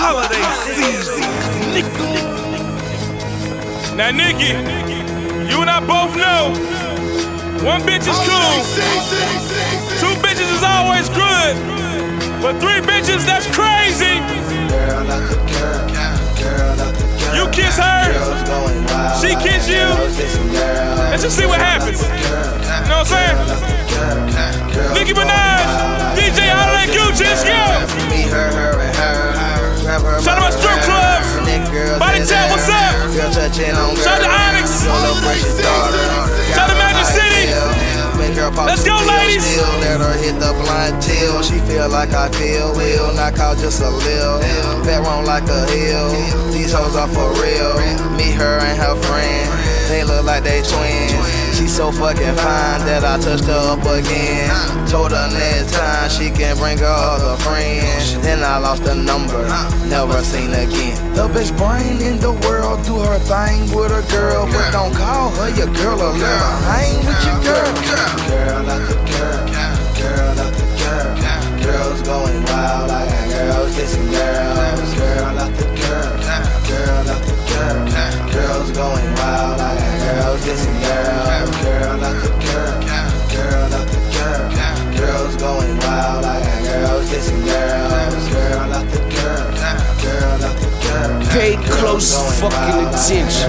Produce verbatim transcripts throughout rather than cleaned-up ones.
holiday season. Now, Nikki, you and I both know one bitch is cool, two bitches is always good, but three bitches, that's crazy. You kiss her, she kiss you, let's just see what happens. You know what I'm saying? Nicki Minaj, D J Holiday Gucci, let's go. Shout out to my strip clubs, Body Tap, what's up? Shout out to Onyx, shout out to Magic City. Let's go, ladies. Let her hit the blind till she feel like I feel. Will knock out just a little. Fat wrong like a hill. These hoes are for real. Me, her, and her friend. They look like they twins. She so fucking fine that I touched her up again. Told her next time she can bring her other friends. Then I lost the number, never seen again. The best brain in the world, do her thing with a girl, but don't call her your girl or let her hang with your girl. Girl after girl, girl after girl. Girls going wild, I got girls kissing girls. Girl after girl, girl after girl. Girls going wild, I got girls kissing girls. Girl after girl, girl after girl. Girls going wild, I got girls kissing girls. Girl after girl, girl after girl. Pay close fucking attention.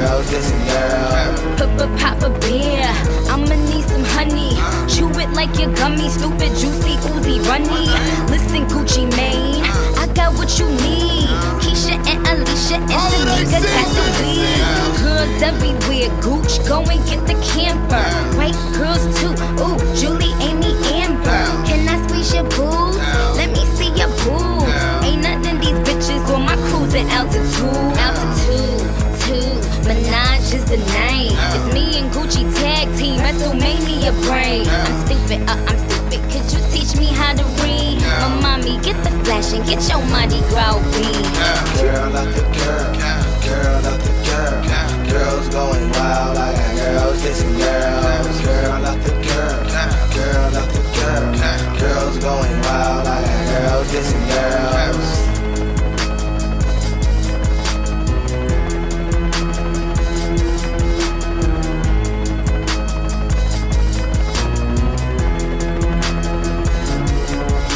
Pop a beer, I'ma need some honey. Chew it like your gummy, stupid, juicy, oozy, runny. Listen, Gucci Mane, I got what you need. Keisha and Alicia and Tanika got the weed. Girls everywhere, Gooch, go and get the camper. White girls too, ooh, Julie, Amy, Amber. Can I squeeze your boobs? Let me see your boobs. Ain't nothing these bitches on my cruising altitude. Altitude, two, Minaj is the name. It's me and Gucci tag team, that's who made me a brain. I'm stupid, uh, I'm stupid, could you teach me how to read? Oh mommy, get the flash and get your Mardi Gras beat. Girl after girl, girl after girl. Girls going wild, I got girls kissing girls.